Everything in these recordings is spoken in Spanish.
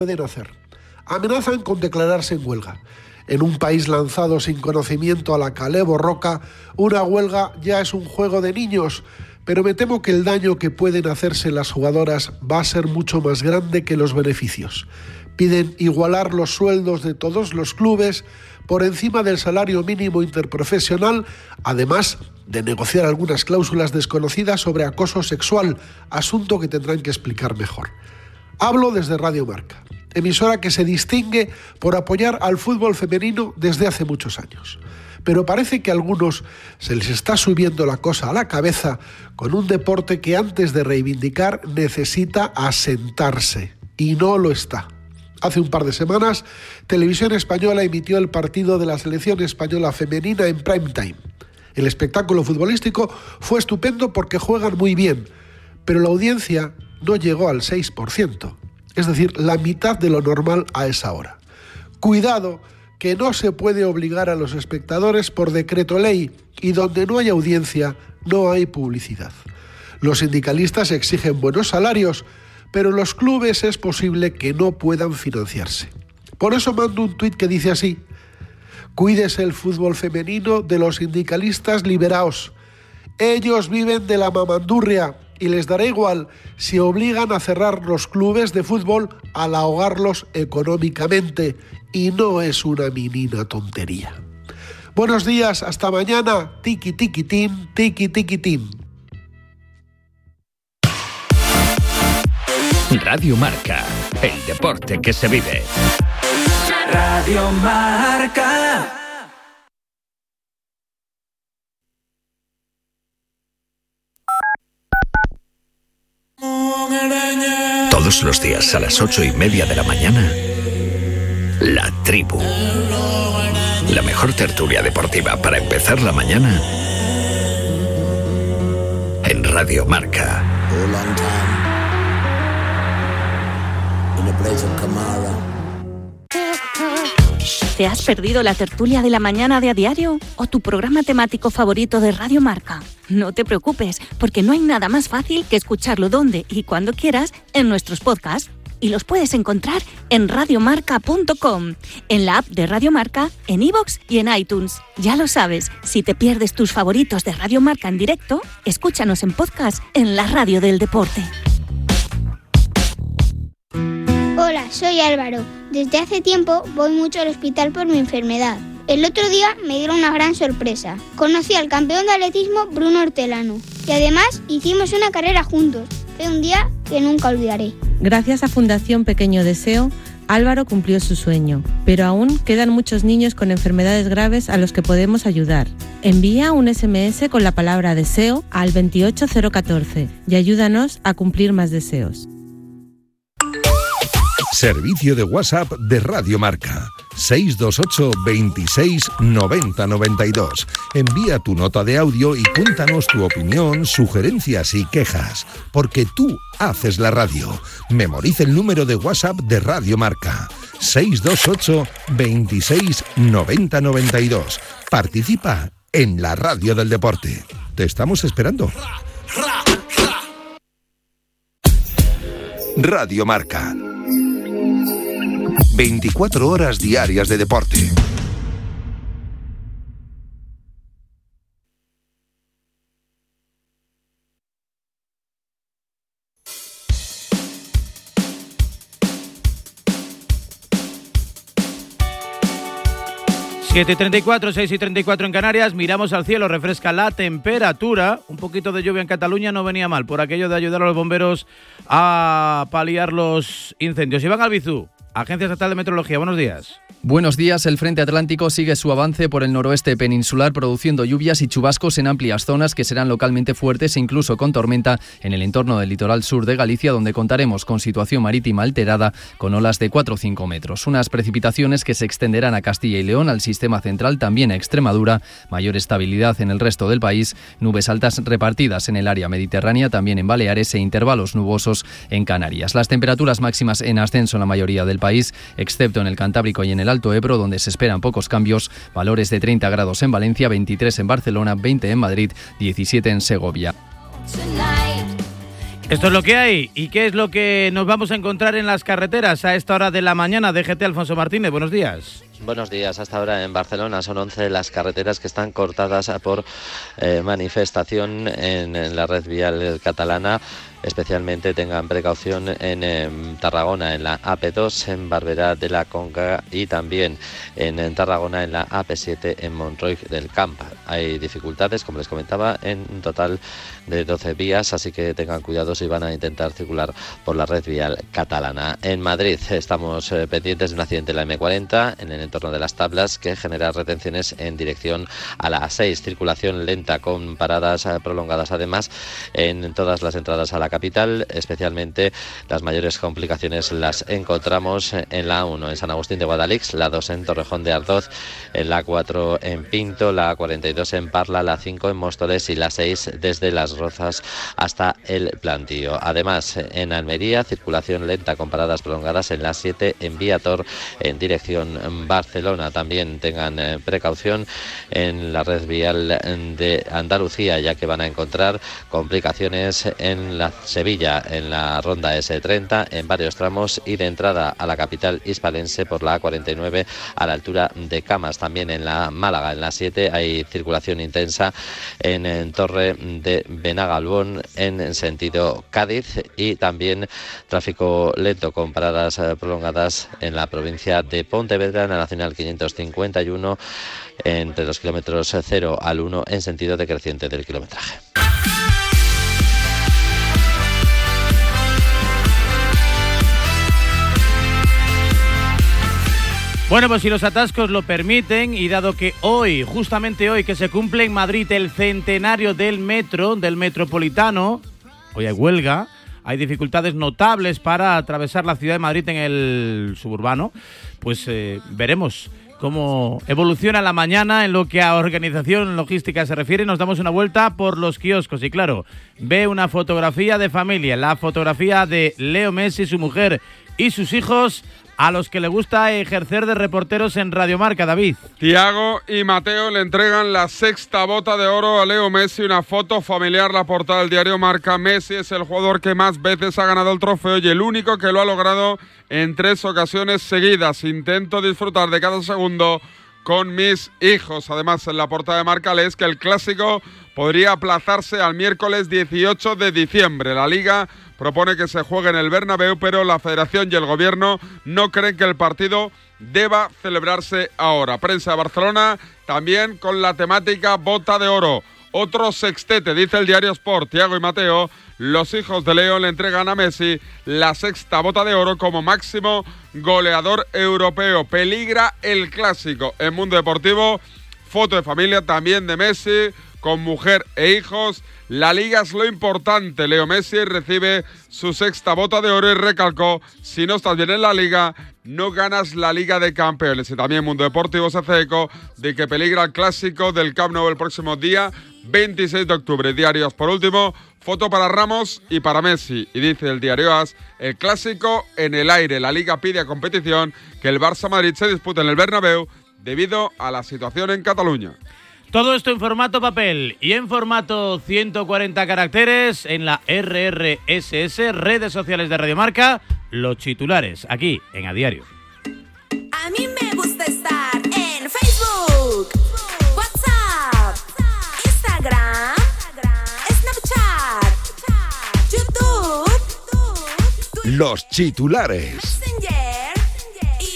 pueden hacer. Amenazan con declararse en huelga. En un país lanzado sin conocimiento a la calé borroca, una huelga ya es un juego de niños, pero me temo que el daño que pueden hacerse las jugadoras va a ser mucho más grande que los beneficios. Piden igualar los sueldos de todos los clubes por encima del salario mínimo interprofesional, además de negociar algunas cláusulas desconocidas sobre acoso sexual, asunto que tendrán que explicar mejor. Hablo desde Radio Marca, emisora que se distingue por apoyar al fútbol femenino desde hace muchos años. Pero parece que a algunos se les está subiendo la cosa a la cabeza con un deporte que antes de reivindicar necesita asentarse, y no lo está. Hace un par de semanas, Televisión Española emitió el partido de la selección española femenina en prime time. El espectáculo futbolístico fue estupendo porque juegan muy bien, pero la audiencia no llegó al 6%, es decir, la mitad de lo normal a esa hora. Cuidado, que no se puede obligar a los espectadores por decreto ley, y donde no hay audiencia, no hay publicidad. Los sindicalistas exigen buenos salarios, pero los clubes es posible que no puedan financiarse. Por eso mando un tuit que dice así: cuídese el fútbol femenino de los sindicalistas liberaos. Ellos viven de la mamandurria y les dará igual si obligan a cerrar los clubes de fútbol al ahogarlos económicamente, y no es una minina tontería. Buenos días, hasta mañana. Tiki tiki tin, tiki tiki tin. Radio Marca, el deporte que se vive. Radio Marca. Todos los días a las 8:30 de la mañana, La Tribu. La mejor tertulia deportiva para empezar la mañana en Radio Marca. ¿Te has perdido la tertulia de la mañana de A Diario o tu programa temático favorito de Radio Marca? No te preocupes, porque no hay nada más fácil que escucharlo donde y cuando quieras en nuestros podcasts. Y los puedes encontrar en radiomarca.com, en la app de Radio Marca, en iVoox y en iTunes. Ya lo sabes, si te pierdes tus favoritos de Radio Marca en directo, escúchanos en podcast en la radio del deporte. Hola, soy Álvaro. Desde hace tiempo voy mucho al hospital por mi enfermedad. El otro día me dieron una gran sorpresa. Conocí al campeón de atletismo Bruno Hortelano y además hicimos una carrera juntos. Fue un día que nunca olvidaré. Gracias a Fundación Pequeño Deseo, Álvaro cumplió su sueño, pero aún quedan muchos niños con enfermedades graves a los que podemos ayudar. Envía un SMS con la palabra deseo al 28014 y ayúdanos a cumplir más deseos. Servicio de WhatsApp de Radio Marca. 628 26 90 92. Envía tu nota de audio y cuéntanos tu opinión, sugerencias y quejas, porque tú haces la radio. Memoriza el número de WhatsApp de Radio Marca. 628 26 90 92. Participa en la radio del deporte. Te estamos esperando. Radio Marca. 24 horas diarias de deporte. Siete y 34, 6 y 34 en Canarias. Miramos al cielo, refresca la temperatura. Un poquito de lluvia en Cataluña no venía mal, por aquello de ayudar a los bomberos a paliar los incendios. Iván Albizú, Agencia Estatal de Meteorología, buenos días. Buenos días. El frente atlántico sigue su avance por el noroeste peninsular, produciendo lluvias y chubascos en amplias zonas que serán localmente fuertes e incluso con tormenta en el entorno del litoral sur de Galicia, donde contaremos con situación marítima alterada con olas de 4 o 5 metros. Unas precipitaciones que se extenderán a Castilla y León, al sistema central, también a Extremadura. Mayor estabilidad en el resto del país. Nubes altas repartidas en el área mediterránea, también en Baleares, e intervalos nubosos en Canarias. Las temperaturas máximas en ascenso en la mayoría del país, excepto en el Cantábrico y en el Alto Ebro, donde se esperan pocos cambios. Valores de 30 grados en Valencia, 23 en Barcelona, 20 en Madrid, 17 en Segovia. Esto es lo que hay. ¿Y qué es lo que nos vamos a encontrar en las carreteras a esta hora de la mañana? DGT Alfonso Martínez, buenos días. Buenos días. Hasta ahora en Barcelona son 11 las carreteras que están cortadas por manifestación en la red vial catalana. Especialmente tengan precaución en Tarragona, en la AP2, en Barberà de la Conca y también en Tarragona, en la AP7, en Montreuil del Camp. Hay dificultades, como les comentaba, en un total de 12 vías, así que tengan cuidado si van a intentar circular por la red vial catalana. En Madrid estamos pendientes de un accidente en la M40, en el entorno de las Tablas, que genera retenciones en dirección a la A6. Circulación lenta con paradas prolongadas, además, en todas las entradas a la capital. Especialmente las mayores complicaciones las encontramos en la A1 en San Agustín de Guadalix, la 2 en Torrejón de Ardoz, la 4 en Pinto, la 42 en Parla, la 5 en Móstoles y la 6 desde Las Rozas hasta el Plantío. Además, en Almería, circulación lenta con paradas prolongadas en la 7 en Viator en dirección Barcelona. También tengan precaución en la red vial de Andalucía, ya que van a encontrar complicaciones en la Sevilla, en la ronda S30, en varios tramos y de entrada a la capital hispalense por la A49 a la altura de Camas. También en la Málaga, en la 7, hay circulación intensa en Torre de Benagalbón en sentido Cádiz y también tráfico lento con paradas prolongadas en la provincia de Pontevedra, en la Nacional 551, entre los kilómetros 0 al 1 en sentido decreciente del kilometraje. Bueno, pues si los atascos lo permiten y dado que hoy, justamente hoy, que se cumple en Madrid el centenario del metro, del metropolitano, hoy hay huelga, hay dificultades notables para atravesar la ciudad de Madrid en el suburbano, pues veremos cómo evoluciona la mañana en lo que a organización logística se refiere. Nos damos una vuelta por los kioscos y claro, ve una fotografía de familia, la fotografía de Leo Messi, su mujer y sus hijos, a los que le gusta ejercer de reporteros en Radio Marca. David. Tiago y Mateo le entregan la 6ª bota de oro a Leo Messi, una foto familiar, la portada del diario Marca. Messi es el jugador que más veces ha ganado el trofeo y el único que lo ha logrado en 3 ocasiones seguidas. Intento disfrutar de cada segundo con mis hijos. Además, en la portada de Marca lees que el clásico podría aplazarse al miércoles 18 de diciembre. La Liga propone que se juegue en el Bernabéu, pero la Federación y el Gobierno no creen que el partido deba celebrarse ahora. Prensa de Barcelona también con la temática bota de oro. Otro sextete, dice el diario Sport. Tiago y Mateo, los hijos de Leo, le entregan a Messi la 6ª bota de oro como máximo goleador europeo. Peligra el clásico. En Mundo Deportivo, foto de familia también de Messi, con mujer e hijos. La Liga es lo importante. Leo Messi recibe su 6ª bota de oro y recalcó: si no estás bien en la Liga, no ganas la Liga de Campeones. Y también Mundo Deportivo se hace eco de que peligra el clásico del Camp Nou el próximo día 26 de octubre. Diarios, por último, foto para Ramos y para Messi. Y dice el diario AS, el clásico en el aire. La Liga pide a competición que el Barça-Madrid se dispute en el Bernabéu debido a la situación en Cataluña. Todo esto en formato papel y en formato 140 caracteres en la RRSS, redes sociales de Radio Marca, los titulares, aquí en A Diario. A mí me gusta estar en Facebook, WhatsApp, Instagram, Snapchat, YouTube, Los titulares. Messenger y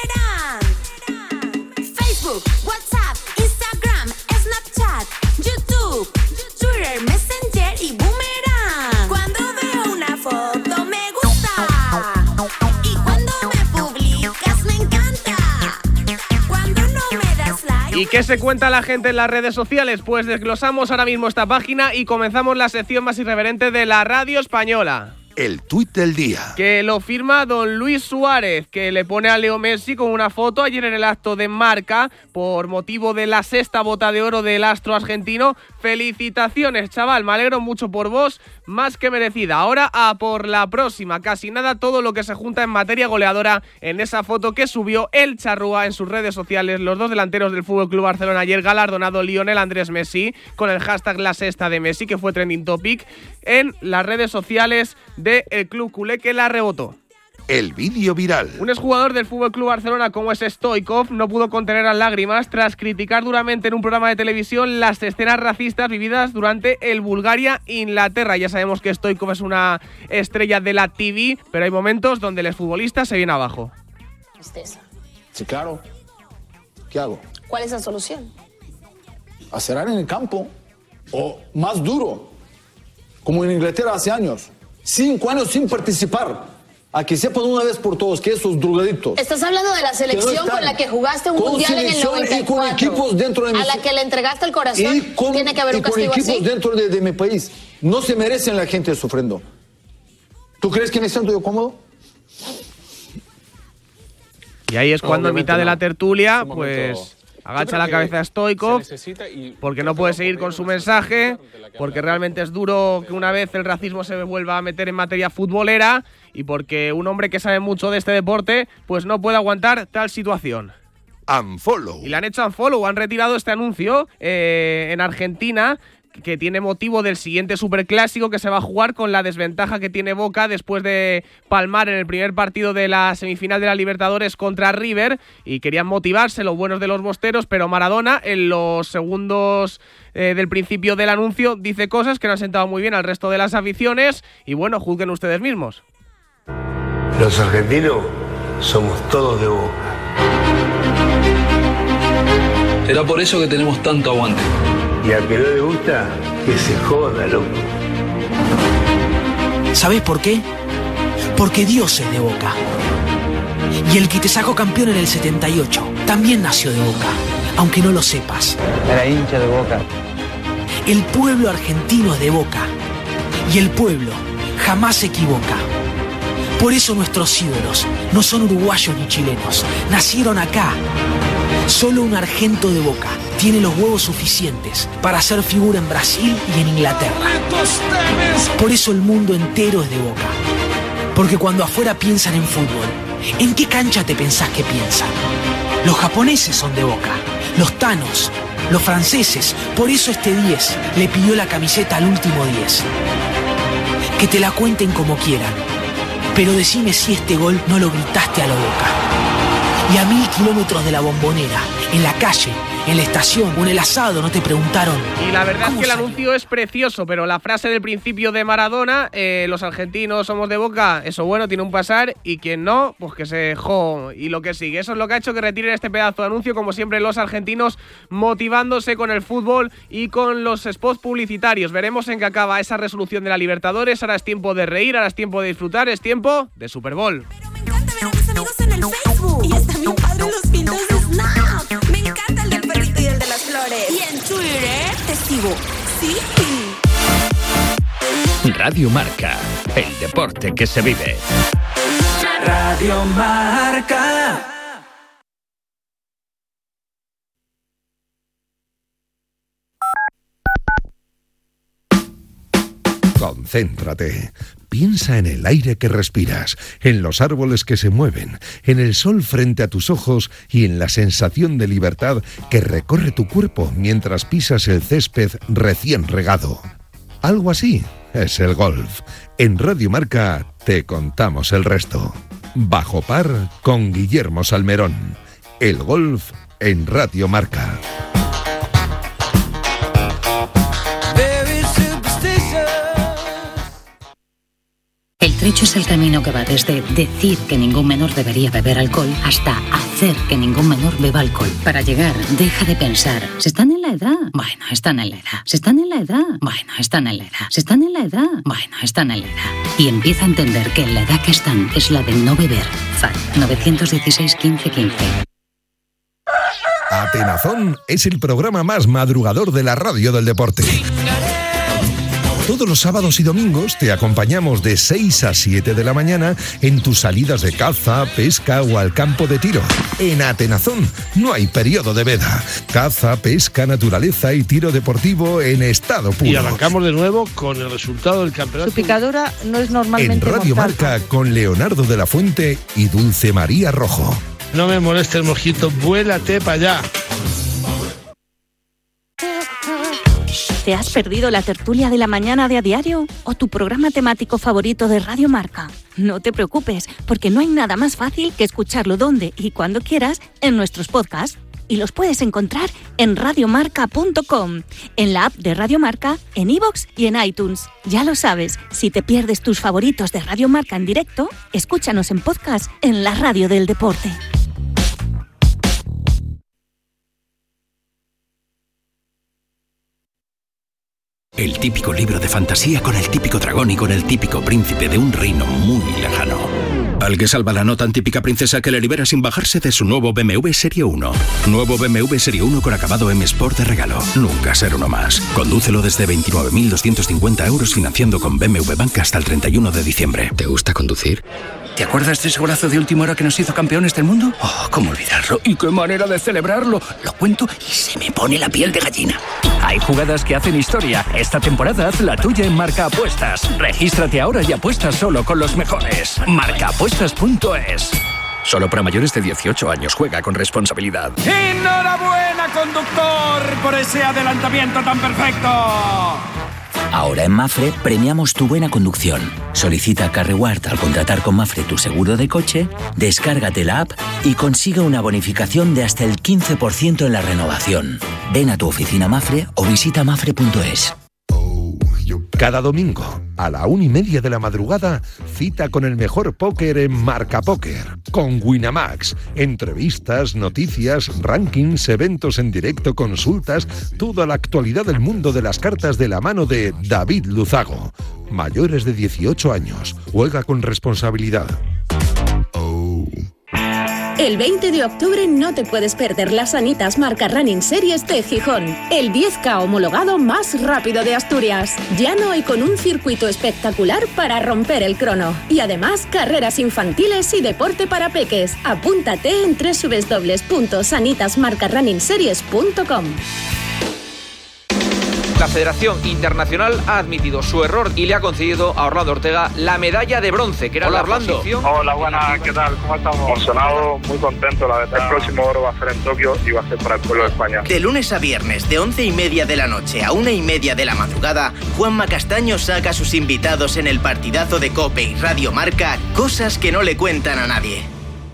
Boomerang. Facebook, WhatsApp, Instagram, Snapchat, YouTube, Twitter, Messenger y Boomerang. Cuando veo una foto me gusta y cuando me publicas me encanta. Cuando no me das like. ¿Y qué se cuenta la gente en las redes sociales? Pues desglosamos ahora mismo esta página y comenzamos la sección más irreverente de la radio española. El tuit del día. Que lo firma don Luis Suárez, que le pone a Leo Messi con una foto ayer en el acto de Marca por motivo de la 6ª bota de oro del astro argentino. Felicitaciones, chaval, me alegro mucho por vos, más que merecida. Ahora a por la próxima, casi nada todo lo que se junta en materia goleadora en esa foto que subió el Charrúa en sus redes sociales. Los dos delanteros del FC Barcelona ayer galardonado Lionel Andrés Messi con el hashtag la sexta de Messi, que fue trending topic en las redes sociales del club culé, que la rebotó. El vídeo viral. Un exjugador del FC Barcelona como es Stoichkov no pudo contener las lágrimas tras criticar duramente en un programa de televisión las escenas racistas vividas durante el Bulgaria-Inglaterra. Ya sabemos que Stoichkov es una estrella de la TV, pero hay momentos donde el exfutbolista se viene abajo. Tristeza. Sí, claro. ¿Qué hago? ¿Cuál es la solución? Acerar en el campo o más duro, como en Inglaterra hace años. 5 años sin participar. A que sepan una vez por todos que esos drogadictos... Estás hablando de la selección con la que jugaste un mundial en el 94. Y con equipos dentro de a la que le entregaste el corazón. Tiene que haber un castigo así. Y con equipos dentro de mi país. No se merecen la gente sufriendo. ¿Tú crees que me siento yo cómodo? Y ahí es cuando en mitad de la tertulia, pues... agacha la cabeza a Stoichkov porque no puede seguir con su mensaje, porque realmente es duro que una vez el racismo se vuelva a meter en materia futbolera y porque un hombre que sabe mucho de este deporte pues no puede aguantar tal situación. Unfollow. Y le han hecho unfollow, han retirado este anuncio en Argentina, que tiene motivo del siguiente superclásico que se va a jugar con la desventaja que tiene Boca después de palmar en el primer partido de la semifinal de la Libertadores contra River, y querían motivarse los buenos de los bosteros, pero Maradona en los segundos del principio del anuncio dice cosas que no han sentado muy bien al resto de las aficiones y bueno, juzguen ustedes mismos. Los argentinos somos todos de Boca. Será por eso que tenemos tanto aguante. Y al que no le gusta, que se joda, loco. ¿Sabés por qué? Porque Dios es de Boca. Y el que te sacó campeón en el 78 también nació de Boca, aunque no lo sepas. Era hincha de Boca. El pueblo argentino es de Boca. Y el pueblo jamás se equivoca. Por eso nuestros ídolos no son uruguayos ni chilenos. Nacieron acá. Solo un argento de Boca tiene los huevos suficientes para hacer figura en Brasil y en Inglaterra. Por eso el mundo entero es de Boca. Porque cuando afuera piensan en fútbol, ¿en qué cancha te pensás que piensan? Los japoneses son de Boca, los tanos, los franceses. Por eso este 10 le pidió la camiseta al último 10. Que te la cuenten como quieran, pero decime si este gol no lo gritaste a lo Boca. Y a 1000 kilómetros de la Bombonera, en la calle, en la estación o en el asado, no te preguntaron. Y la verdad es que el anuncio es precioso, pero la frase del principio de Maradona, los argentinos somos de Boca, eso bueno, tiene un pasar, y quien no, pues que se jo, y lo que sigue. Eso es lo que ha hecho que retiren este pedazo de anuncio, como siempre los argentinos motivándose con el fútbol y con los spots publicitarios. Veremos en qué acaba esa resolución de la Libertadores. Ahora es tiempo de reír, ahora es tiempo de disfrutar, es tiempo de Super Bowl. En el Facebook. Y está mi padre en los pintos de Snap. Me encanta el del perrito y el de las flores. Y en Twitter te sigo. Sí. Radio Marca, el deporte que se vive. Radio Marca. Concéntrate. Piensa en el aire que respiras, en los árboles que se mueven, en el sol frente a tus ojos y en la sensación de libertad que recorre tu cuerpo mientras pisas el césped recién regado. Algo así es el golf. En Radio Marca te contamos el resto. Bajo par con Guillermo Salmerón. El golf en Radio Marca. El trecho es el camino que va desde decir que ningún menor debería beber alcohol hasta hacer que ningún menor beba alcohol. Para llegar, deja de pensar, ¿se están en la edad? Bueno, están en la edad. ¿Se están en la edad? Bueno, están en la edad. ¿Se están en la edad? Bueno, están en la edad. Y empieza a entender que en la edad que están es la de no beber. FAD 916 15 15. Atenazón es el programa más madrugador de la radio del deporte. Todos los sábados y domingos te acompañamos de 6 a 7 de la mañana en tus salidas de caza, pesca o al campo de tiro. En Atenazón no hay periodo de veda. Caza, pesca, naturaleza y tiro deportivo en estado puro. Y arrancamos de nuevo con el resultado del campeonato. Su picadura no es normalmente En Radio mortal. Marca con Leonardo de la Fuente y Dulce María Rojo. No me moleste el mosquito, vuélate para allá. ¿Te has perdido la tertulia de la mañana de A Diario o tu programa temático favorito de Radio Marca? No te preocupes, porque no hay nada más fácil que escucharlo donde y cuando quieras en nuestros podcasts. Y los puedes encontrar en radiomarca.com, en la app de Radio Marca, en iVoox y en iTunes. Ya lo sabes, si te pierdes tus favoritos de Radio Marca en directo, escúchanos en podcast en la radio del deporte. El típico libro de fantasía con el típico dragón y con el típico príncipe de un reino muy lejano. Al que salva la no tan típica princesa que le libera sin bajarse de su nuevo BMW Serie 1. Nuevo BMW Serie 1 con acabado M Sport de regalo. Nunca ser uno más. Condúcelo desde 29.250 euros financiando con BMW Bank hasta el 31 de diciembre. ¿Te gusta conducir? ¿Te acuerdas de ese golazo de última hora que nos hizo campeones del mundo? Oh, cómo olvidarlo. ¿Y qué manera de celebrarlo? Lo cuento y se me pone la piel de gallina. Hay jugadas que hacen historia. Esta temporada haz la tuya en Marca Apuestas. Regístrate ahora y apuesta solo con los mejores. Marcaapuestas.es. Solo para mayores de 18 años. Juega con responsabilidad. ¡Enhorabuena, conductor, por ese adelantamiento tan perfecto! Ahora en Mafre premiamos tu buena conducción. Solicita Car Reward al contratar con Mafre tu seguro de coche, descárgate la app y consigue una bonificación de hasta el 15% en la renovación. Ven a tu oficina Mafre o visita mafre.es. Cada domingo, a la 1:30 de la madrugada, cita con el mejor póker en Marca Póker, con Winamax. Entrevistas, noticias, rankings, eventos en directo, consultas, toda la actualidad del mundo de las cartas de la mano de David Luzago. Mayores de 18 años, juega con responsabilidad. El 20 de octubre no te puedes perder las Sanitas Marca Running Series de Gijón, el 10K homologado más rápido de Asturias. Llano y con un circuito espectacular para romper el crono. Y además, carreras infantiles y deporte para peques. Apúntate en www.sanitasmarcarunningseries.com. La Federación Internacional ha admitido su error y le ha concedido a Orlando Ortega la medalla de bronce, que era la posición. Hola, buenas, ¿qué tal? ¿Cómo estamos? Emocionado, muy contento, la verdad. El próximo oro va a ser en Tokio y va a ser para el pueblo de España. De lunes a viernes, de 11:30 de la noche a 1:30 de la madrugada, Juanma Castaño saca a sus invitados en el partidazo de COPE y Radio Marca, cosas que no le cuentan a nadie.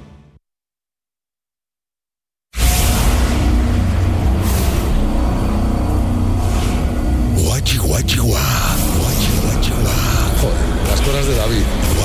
Joder, las cosas de David.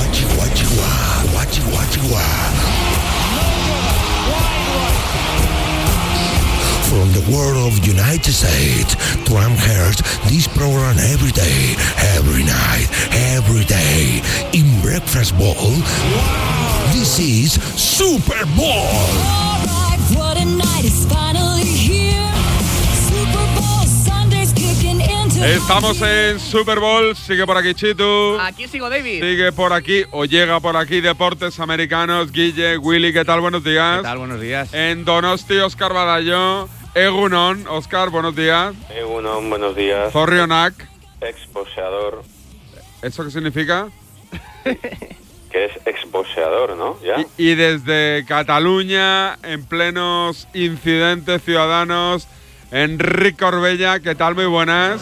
From the world of United States, Trump hears this program every day, every night, every day. In Breakfast Bowl, this is Super Bowl. All right, what a night is finally here. Super Bowl Sunday's kicking into. Estamos en Super Bowl, sigue por aquí Chitu. Aquí sigo, David. Sigue por aquí o llega por aquí Deportes Americanos, Guille, Willy, ¿qué tal? Buenos días. ¿Qué tal? Buenos días. En Donosti, Óscar Badallo. Egunon, Óscar, buenos días. Egunon, buenos días. Zorrionak. Exboxeador. ¿Eso qué significa? Que es exboxeador, ¿no? ¿Ya? Y desde Cataluña, en plenos incidentes ciudadanos, Enrique Orbella, ¿qué tal? Muy buenas.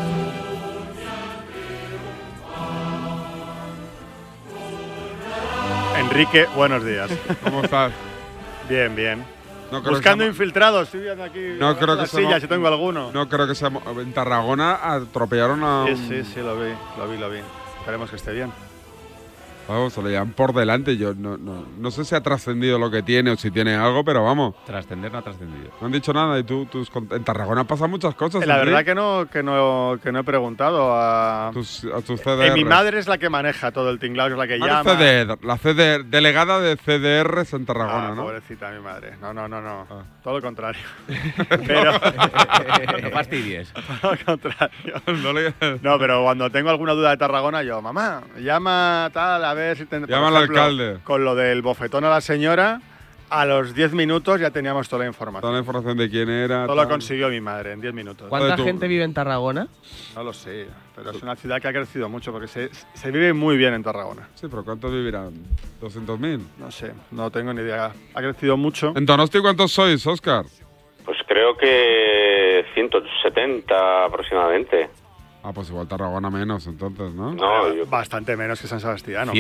Enrique, buenos días. ¿Cómo estás? Bien, bien. No creo Buscando que infiltrados, estoy viendo aquí no creo que las sillas, si tengo alguno. No creo que sea. En Tarragona atropellaron a. Sí, lo vi. Esperemos que esté bien. Vamos, se lo llevan por delante. Yo no sé si ha trascendido lo que tiene o si tiene algo, pero vamos. Trascender no ha trascendido. No han dicho nada y en Tarragona pasan muchas cosas. La verdad que no he preguntado a tus CDR. Mi madre es la que maneja todo el tinglado, es la que llama. La CDR, delegada de CDRs en Tarragona, ¿no? Pobrecita mi madre. No. Todo lo contrario. Pero no fastidies. Todo lo contrario. No, pero cuando tengo alguna duda de Tarragona, yo, mamá, llama tal, a ver si llama al alcalde. Con lo del bofetón a la señora, a los 10 minutos ya teníamos toda la información. Toda la información de quién era. Todo lo consiguió mi madre en 10 minutos. ¿Cuánta gente vive en Tarragona? No lo sé, pero es una ciudad que ha crecido mucho porque se vive muy bien en Tarragona. Sí, pero ¿cuántos vivirán? ¿200.000? No sé, no tengo ni idea. Ha crecido mucho. ¿En Donosti cuántos sois, Óscar? Pues creo que 170 aproximadamente. Ah, pues igual Tarragona menos, entonces, ¿no? No, bastante menos que San Sebastián,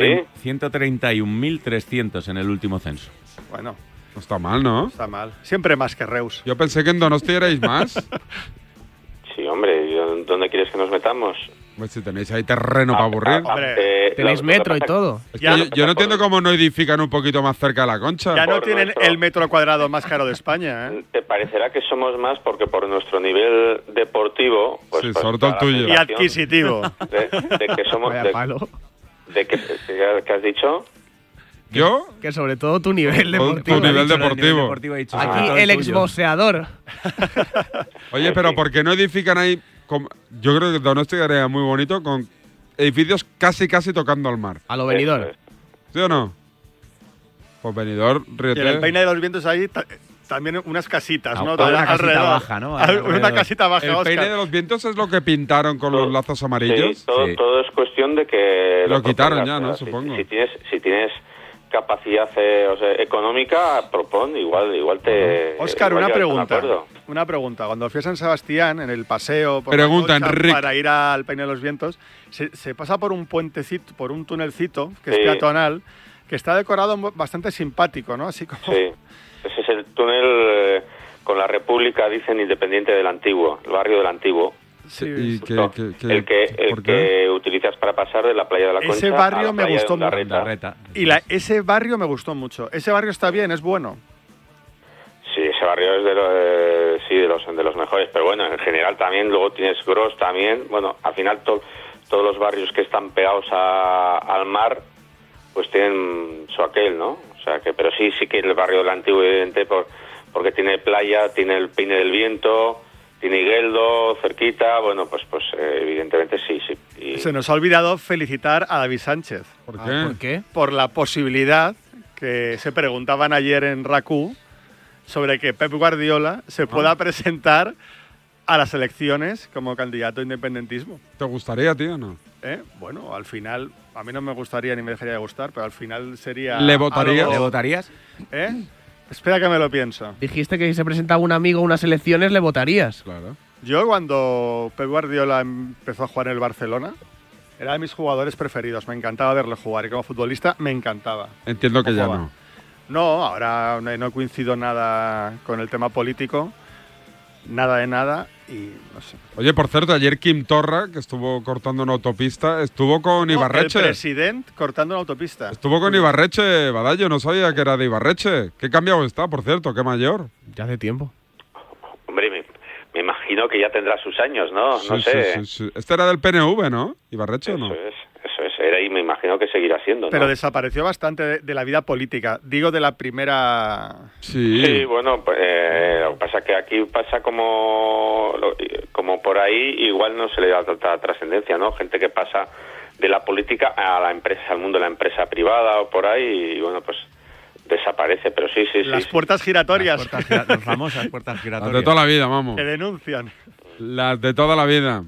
131.300 en el último censo. Bueno. No está mal, ¿no? Está mal. Siempre más que Reus. Yo pensé que en Donosti erais más. Sí, hombre, ¿dónde quieres que nos metamos? Pues si tenéis ahí terreno para aburrir. Tenéis metro y todo. Es que yo no entiendo cómo no edifican un poquito más cerca de la Concha. Ya no tienen el metro cuadrado más caro de España, ¿eh? Te parecerá que somos más porque por nuestro nivel deportivo... Pues, sí, sobre todo el tuyo. Y adquisitivo. De que somos... ¿Qué has dicho? ¿Yo? Que sobre todo tu nivel deportivo. Tu nivel deportivo. Aquí el exboxeador. Oye, pero ¿por qué no edifican ahí? Yo creo que Donosti quedaría muy bonito con edificios casi tocando al mar. A lo Benidorm. ¿Sí o no? Pues Benidorm, ríete. Y en el Peine de los Vientos ahí también unas casitas, ¿no? Una casita baja, ¿no? Una casita baja, El Peine de los Vientos es lo que pintaron con los lazos amarillos. Sí, todo es cuestión de que... Lo quitaron ya, ¿no? Supongo. Si tienes capacidad económica, propon, igual te... Óscar, una pregunta. Cuando fui a San Sebastián, en el paseo para ir al Peine de los Vientos, se pasa por un puentecito, por un tunelcito, que es peatonal, que está decorado bastante simpático, ¿no? Así como... Sí, ese es el túnel con la República, dicen, independiente del Antiguo, el barrio del Antiguo. Sí, el que utilizas para pasar de la playa de la Concha ese barrio a la playa de Ondarreta. Y ese barrio me gustó mucho. Ese barrio está bien, es bueno. Sí, ese barrio es de los mejores, pero bueno, en general también, luego tienes Gros también. Bueno, al final todos los barrios que están pegados al mar, pues tienen su aquel, ¿no? O sea que, pero sí que el barrio del Antiguo, evidente, porque tiene playa, tiene el Peine del Viento, tiene Igueldo cerquita, bueno, pues evidentemente sí. Y... Se nos ha olvidado felicitar a David Sánchez. ¿Por qué? ¿Por qué? Por la posibilidad que se preguntaban ayer en RACU sobre que Pep Guardiola se pueda presentar a las elecciones como candidato a independentismo. ¿Te gustaría, tío, o no? Bueno, al final, a mí no me gustaría ni me dejaría de gustar, pero al final sería... ¿Le votarías? ¿Le votarías? Espera que me lo pienso. Dijiste que si se presentaba un amigo a unas elecciones le votarías. Claro. Yo cuando Pep Guardiola empezó a jugar en el Barcelona, era de mis jugadores preferidos. Me encantaba verle jugar y como futbolista me encantaba. Entiendo que ya no. No, ahora no coincido nada con el tema político. Nada de nada y no sé. Oye, por cierto, ayer Quim Torra, que estuvo cortando una autopista, estuvo con Ibarreche. El presidente cortando una autopista. Estuvo con Ibarreche, Badallo, no sabía que era de Ibarreche. Qué cambiado está, por cierto, qué mayor. Ya hace tiempo. Hombre, me imagino que ya tendrá sus años, ¿no? Sí, no sé. Sí. Este era del PNV, ¿no? Ibarreche, ¿o no? Eso es. Era y me imagino que seguirá siendo, ¿no? Pero desapareció bastante de la vida política. Digo, de la primera... Sí, bueno, lo que pasa es que aquí pasa como por ahí, igual no se le da tanta trascendencia, ¿no? Gente que pasa de la política a la empresa, al mundo de la empresa privada o por ahí, y bueno, pues desaparece, pero sí. Las puertas giratorias. Las famosas puertas giratorias. Las de toda la vida, vamos. Que denuncian. Las de toda la vida.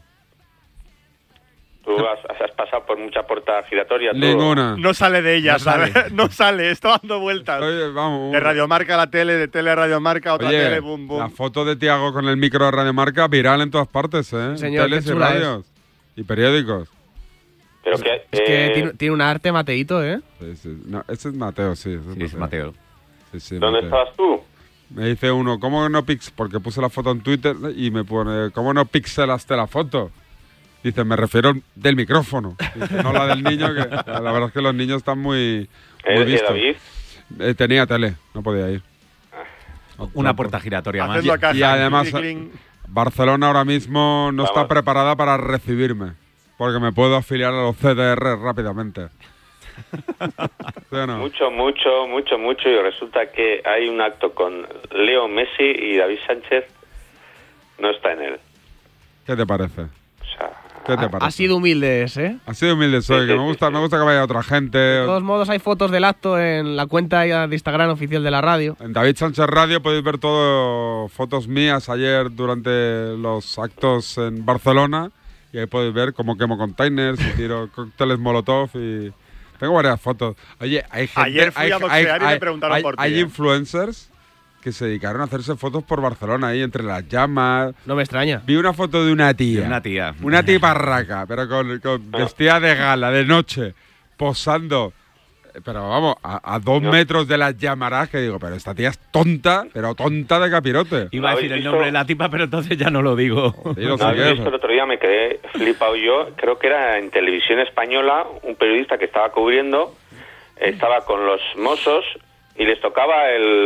¿Tú has pasado por mucha puerta giratoria? Ninguna. No sale de ella, ¿sabes? No sale, está dando vueltas. Oye, vamos. De Radiomarca a la tele, de tele a Radiomarca, otra tele, boom. La foto de Tiago con el micro de Radiomarca viral en todas partes, ¿eh? Señor, teles y radios. Y periódicos. Pero es que tiene un arte Mateito, ¿eh? Sí. No, ese es Mateo, sí. Es Mateo. Sí, ¿dónde estabas tú? Me dice uno, ¿cómo no porque puse la foto en Twitter y me pone, ¿cómo no pixelaste la foto? Dice, me refiero del micrófono. Dice, no la del niño, que la verdad es que los niños están muy vistos. David? Tenía tele, no podía ir. Una puerta giratoria más. Y además, Barcelona ahora mismo no está preparada para recibirme, porque me puedo afiliar a los CDR rápidamente. ¿Sí o no? Mucho, y resulta que hay un acto con Leo Messi y David Sánchez no está en él. ¿Qué te parece? ¿Qué te parece? Ha sido humilde ese, ¿eh? Ha sido humilde, soy, que me gusta que vaya otra gente. De todos modos, hay fotos del acto en la cuenta de Instagram oficial de la radio. En David Sánchez Radio podéis ver todo, fotos mías ayer durante los actos en Barcelona, y ahí podéis ver cómo quemo containers y tiro cócteles Molotov y... Tengo varias fotos. Oye, hay gente... Ayer fui a boxear y me preguntaron por ti. Hay influencers que se dedicaron a hacerse fotos por Barcelona ahí entre las llamas. No me extraña. Vi una foto de una tía. Una tiparraca, pero con vestida de gala, de noche, posando. Pero vamos, a 2 metros de las llamarás, que digo, pero esta tía es tonta, pero tonta de capirote. Iba a decir el nombre de la tipa, pero entonces ya no lo digo. El otro día me quedé flipado yo. Creo que era en Televisión Española, un periodista que estaba cubriendo, estaba con los mozos y les tocaba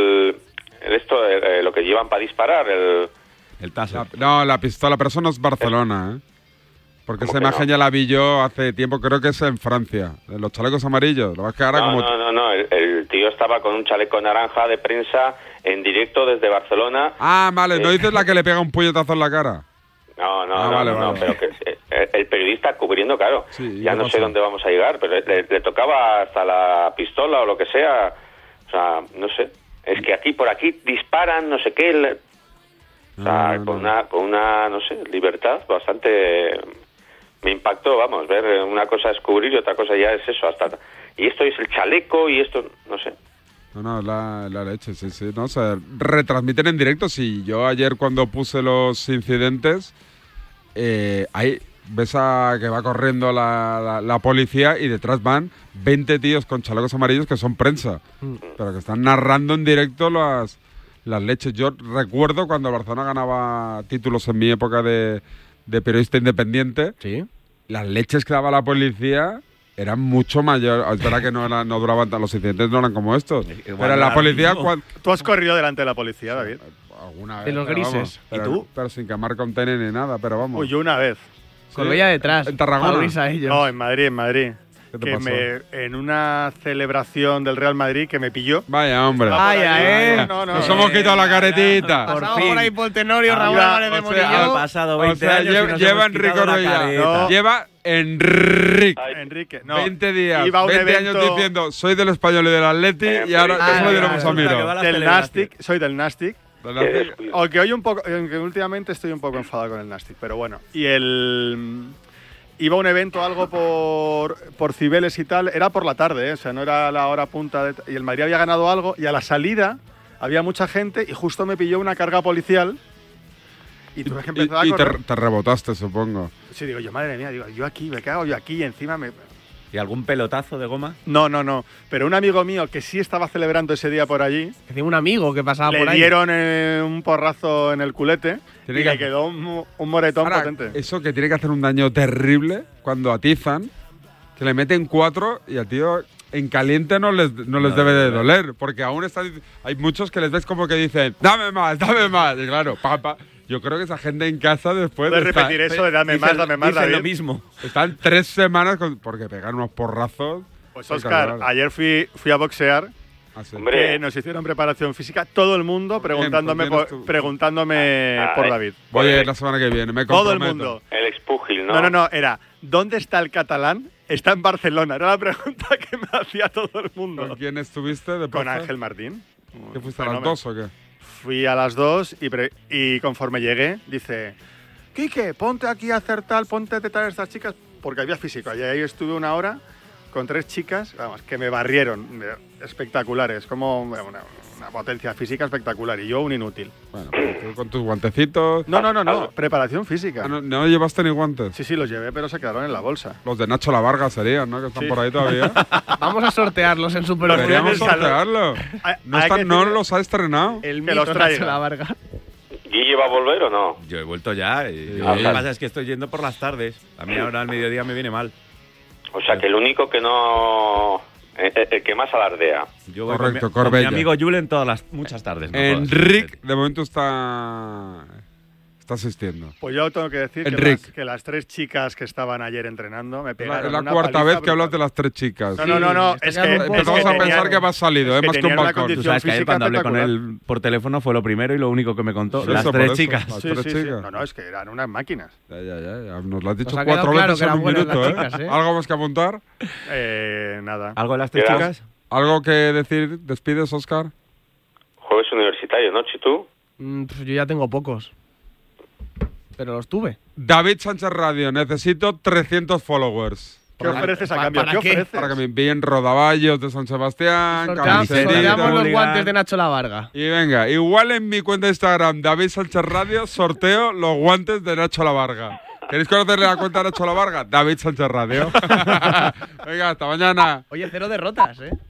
lo que llevan para disparar, el taser. La pistola, pero eso no es Barcelona, ¿eh? Porque esa imagen ya la vi yo hace tiempo, creo que es en Francia, de los chalecos amarillos. Lo vas que ahora No, el tío estaba con un chaleco naranja de prensa en directo desde Barcelona. Ah, vale, ¿no dices la que le pega un puñetazo en la cara? No, pero que el periodista cubriendo, claro, sí, ya no sé dónde vamos a llegar, pero le tocaba hasta la pistola o lo que sea, o sea, no sé. Es que por aquí disparan, no sé qué, con una, no sé, libertad bastante... Me impactó, vamos, ver una cosa es cubrir y otra cosa ya es eso, y esto es el chaleco y esto, no sé. No, la leche, sí, no, o sea, retransmiten en directo. Sí, yo ayer cuando puse los incidentes, ahí ves que va corriendo la policía y detrás van 20 tíos con chalecos amarillos que son prensa, pero que están narrando en directo las leches. Yo recuerdo cuando Barcelona ganaba títulos en mi época de periodista independiente, ¿sí? Las leches que daba la policía eran mucho mayores. Es verdad que no duraban los incidentes, no eran como estos. Pero la policía... ¿Tú has corrido delante de la policía, David? Alguna vez. De los grises. ¿Y tú? Pero sin quemar container ni nada, pero vamos. Pues yo una vez. Con ella detrás. ¿En Tarragona? No, en Madrid. ¿Qué te pasó? En una celebración del Real Madrid que me pilló. Vaya, hombre. Vaya, Nos hemos quitado la caretita. Pasamos por ahí por Tenorio, Raúl Álvarez de Morillo. Ha pasado 20 años lleva Enrique Orella. Lleva Enrique. No. 20 días, iba a un 20 evento, años diciendo, soy del Español y del Atleti, y ahora soy de los Amigos. Del Nastic, soy del Nastic. Aunque últimamente estoy un poco enfadado con el Nastic, pero bueno. Y iba a un evento, algo por Cibeles y tal, era por la tarde, o sea, no era la hora punta, y el Madrid había ganado algo, y a la salida había mucha gente, y justo me pilló una carga policial, y tuve que empezar a correr. Te rebotaste, supongo. Sí, digo yo, madre mía, yo aquí, me cago yo aquí, y encima me... ¿Y algún pelotazo de goma? No, pero un amigo mío que sí estaba celebrando ese día por allí... Tenía un amigo que pasaba por ahí. Le dieron un porrazo en el culete y le quedó un moretón potente. Eso que tiene que hacer un daño terrible cuando atizan, que le meten 4 y al tío en caliente no les debe de doler, porque aún hay muchos que les ves como que dicen, dame más, y claro, yo creo que esa gente en casa después de repetir eso de dame más, David. Lo mismo. Están 3 semanas porque pegan unos porrazos. Pues Óscar, ayer fui a boxear. Que nos hicieron preparación física, todo el mundo preguntándome por David. Voy a ir la semana que viene, me comprometo. Todo el mundo. El expúgil, ¿no? No, era ¿dónde está el catalán? Está en Barcelona. Era la pregunta que me hacía todo el mundo. ¿Con quién estuviste? Con Ángel Martín. ¿Qué fuiste a las 2 o qué? Fui a las 2 y conforme llegué, dice, Quique, ponte aquí a hacer tal, ponte a tratar a estas chicas, porque había físico. Y ahí estuve 1 hora con 3 chicas, vamos, que me barrieron, espectaculares, como una potencia física espectacular, y yo un inútil. Bueno, con tus guantecitos... No, preparación física. ¿No llevaste ni guantes? Sí, los llevé, pero se quedaron en la bolsa. Los de Nacho La Varga serían, ¿no? Que están por ahí todavía. Vamos a sortearlos en Superopción. Deberíamos sortearlo. No los ha estrenado. El que los traiga. La Varga. ¿Guille va a volver o no? Yo he vuelto ya. Lo que pasa es que estoy yendo por las tardes. A mí ahora al mediodía me viene mal. O sea, que el único que no... El que más alardea. Yo voy Correcto, con mi Corbella. amigo Julen muchas tardes. No Enric, de momento está asistiendo. Pues yo tengo que decir que las 3 chicas que estaban ayer entrenando me pegaron Es la una cuarta paliza vez que hablas de las 3 chicas. No. Es que empezamos a pensar que has salido, más que un balcón. Tú sabes que ayer cuando hablé con él por teléfono fue lo primero y lo único que me contó. Sí, las eso, 3 por eso, chicas. las 3 chicas. No, es que eran unas máquinas. Ya. Nos lo has dicho Nos ha 4 quedado veces claro en un que eran minuto, buenas las chicas, ¿eh? ¿Algo más que apuntar? Nada. ¿Algo de las 3 chicas? ¿Algo que decir? ¿Despides, Óscar? Jueves universitario, ¿no, Chitu? Yo ya tengo pocos. Pero los tuve. David Sánchez Radio, necesito 300 followers. ¿Qué ofreces a cambio? ¿Para ¿Qué qué? ofreces? Para que me envíen rodaballos de San Sebastián, Sorteamos los guantes de Nacho Lavarga. Y venga, igual en mi cuenta de Instagram, David Sánchez Radio, sorteo los guantes de Nacho Lavarga. ¿Queréis conocerle la cuenta de Nacho Lavarga? David Sánchez Radio. Venga, hasta mañana. Oye, 0 derrotas, ¿eh?